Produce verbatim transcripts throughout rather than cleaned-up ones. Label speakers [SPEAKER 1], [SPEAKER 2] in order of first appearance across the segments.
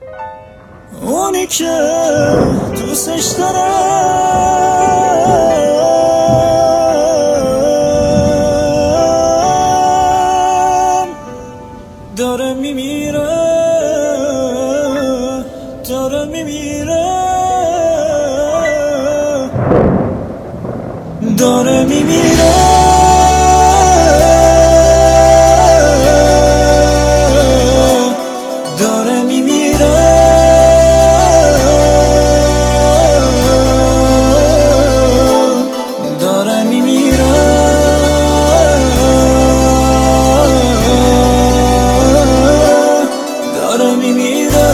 [SPEAKER 1] اونی که دوستش دارم داره میمیره، داره میمیره، داره میمیره، داره میمیره، داره میمیره، داره میمیره.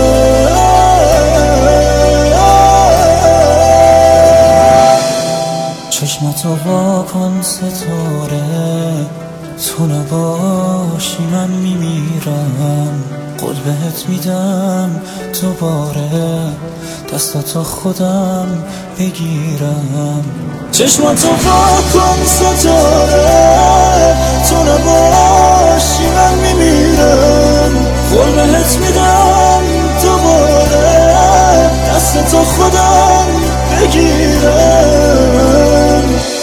[SPEAKER 1] چشمتو وا کن ستاره، تو نباشی من میمیرم. قول بهت میدم دوباره دستاتو خودم بگیرم. چشمتو وا کن ستاره، تو نباشی من میمیرم. قول بهت میدم دوباره دستاتو خودم بگیرم.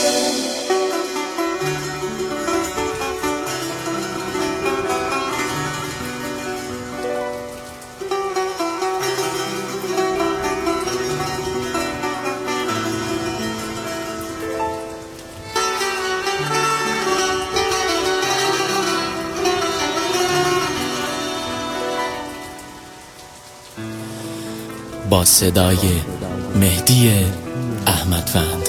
[SPEAKER 2] با صدای مهدی احمدوند.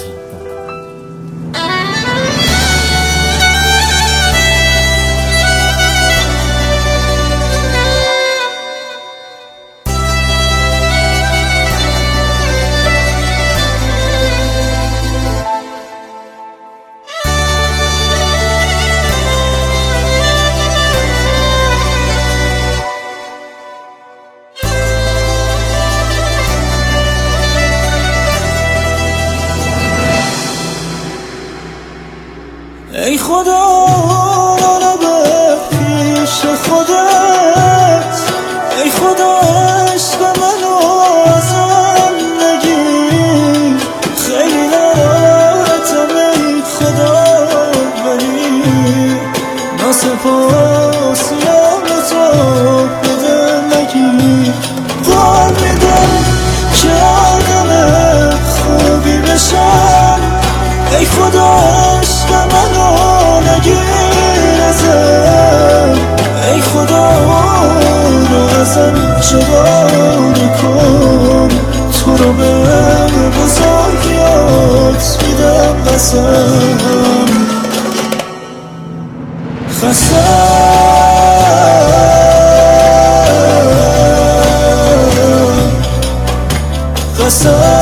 [SPEAKER 1] ای خدا منو به پیش خودت، ای خدا عشق منو ازم نگیر. خیلی ناراحتم ای خدا، ولی ناسپاسیم تو بده نگیر. قول میدم که آدم خوبی بشم، ای خدا عشق منو نگیر ازم. ای خدا رو ازم جدا نکن، تو رو به بزرگیات میدم قسم. قسم قسم